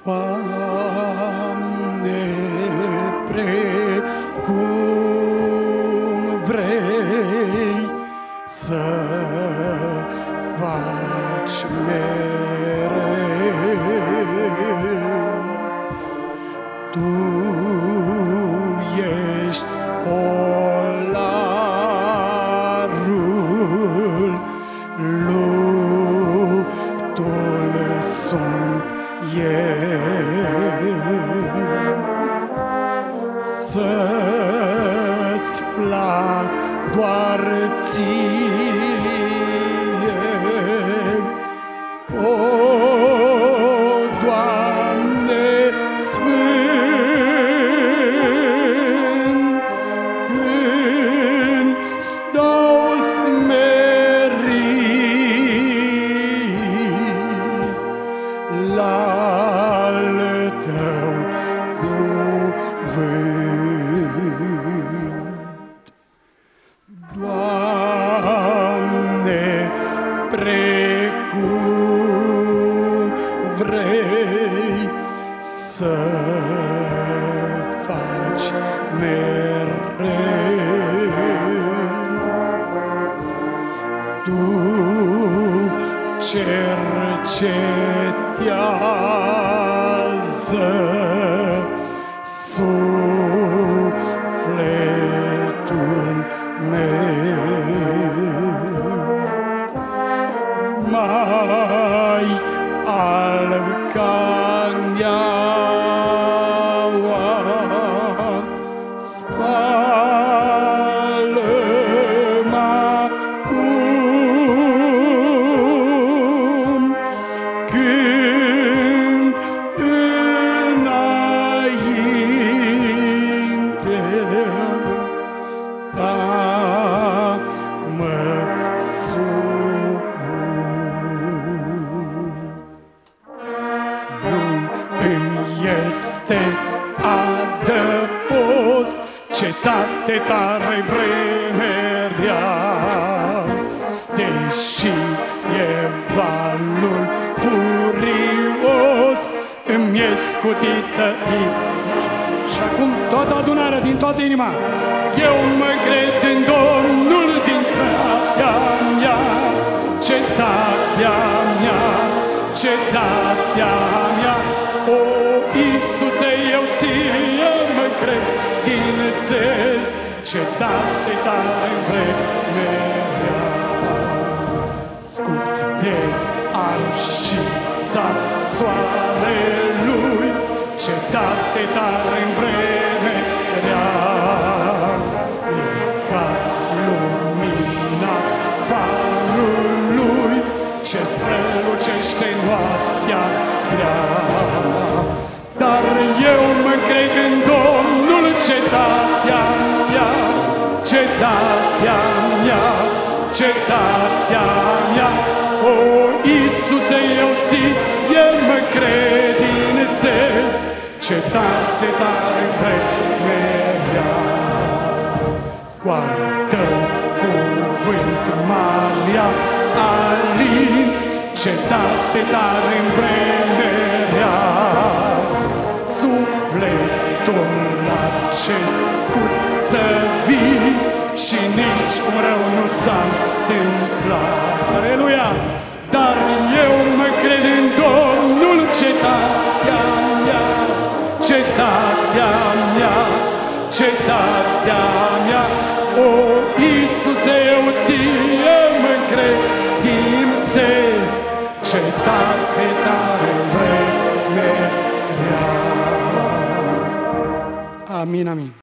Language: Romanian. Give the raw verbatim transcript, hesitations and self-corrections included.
Doamne, precum vrei să faci mereu, Tu ești olarul, luptul sunt eu. Să-ți plac doar ție, o, Doamne sfânt, când stau smerit la al Tău cuvânt. Doamne, precum vrei să faci mereu, Tu cercetează sufletul meu, mai alb ca neaua, spală-mă acum, când înainte Ta mă supun. Nu îmi este adăpost, cetate tare vremerea, deși e valul furios, îmi e scutită inima. Și acum toată adunarea, din toată inima, eu mă cred în Domnul din cetatea mea, cetatea mea, cetatea mea. O, Iisuse, eu ție mă credințez, cetate tare în vremerea. Scut de arșița soarelui, cetate tare în vremerea. E ca lumina farului, ce strălucește noaptea grea. Dar eu mă cred în Domnul, cetatea mea, cetatea mea, cetatea mea. O, Iisuse, eu ție mă credințez, cetate tare în vremerea. Cu al Tău cuvânt marea alin, cetate tare în vremerea. Sufletul acest scut să vii și nici un rău nu s-a întâmplat. Aleluia! Dar eu mă cred în Domnul, cetatea mea, cetatea mea, cetatea mea. O, Iisuse, eu ție mă credințez, cetate tare în vremerea. Amin, amin.